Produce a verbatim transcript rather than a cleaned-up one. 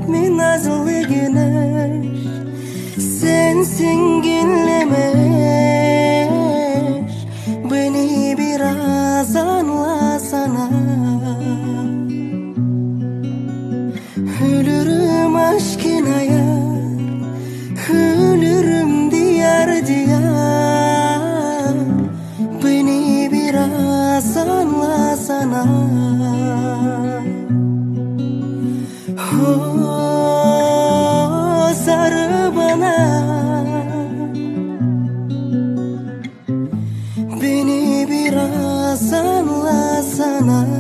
mi nazlı güneş, sensin günlemiş. Beni biraz anlasana. Ölürüm aşkına yar, ölürüm diyar diyar. Beni biraz anlasana. Oh, sarı bana, beni biraz anlasana.